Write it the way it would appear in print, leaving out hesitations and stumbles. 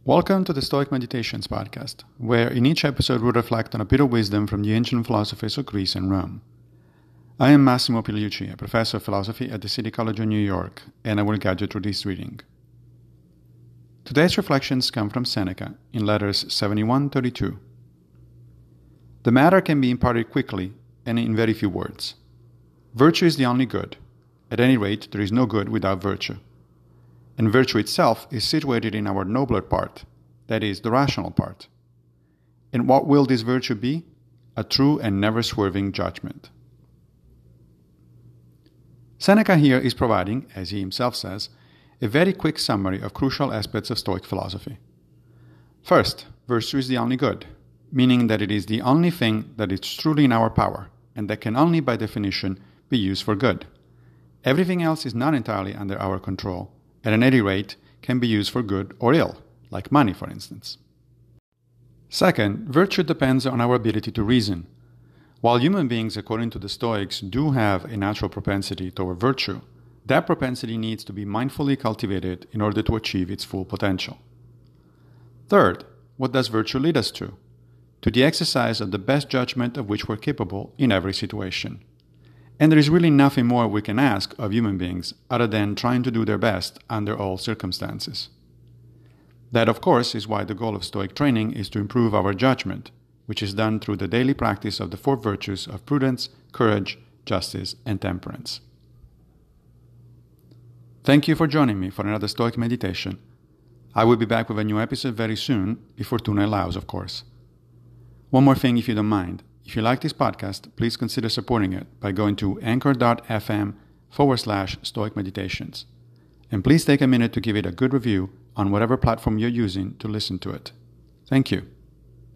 Welcome to the Stoic Meditations podcast, where in each episode we reflect on a bit of wisdom from the ancient philosophers of Greece and Rome. I am Massimo Pigliucci, a professor of philosophy at the City College of New York, and I will guide you through this reading. Today's reflections come from Seneca in letters 71-32. The matter can be imparted quickly and in very few words. Virtue is the only good. At any rate, there is no good without virtue. And virtue itself is situated in our nobler part, that is, the rational part. And what will this virtue be? A true and never-swerving judgment. Seneca here is providing, as he himself says, a very quick summary of crucial aspects of Stoic philosophy. First, virtue is the only good, meaning that it is the only thing that is truly in our power, and that can only, by definition, be used for good. Everything else is not entirely under our control, and at any rate can be used for good or ill, like money, for instance. Second, virtue depends on our ability to reason. While human beings, according to the Stoics, do have a natural propensity toward virtue, that propensity needs to be mindfully cultivated in order to achieve its full potential. Third, what does virtue lead us to? To the exercise of the best judgment of which we're capable in every situation. And there is really nothing more we can ask of human beings other than trying to do their best under all circumstances. That, of course, is why the goal of Stoic training is to improve our judgment, which is done through the daily practice of the four virtues of prudence, courage, justice, and temperance. Thank you for joining me for another Stoic meditation. I will be back with a new episode very soon, if Fortuna allows, of course. One more thing, if you don't mind. If you like this podcast, please consider supporting it by going to anchor.fm/Stoic Meditations. And please take a minute to give it a good review on whatever platform you're using to listen to it. Thank you.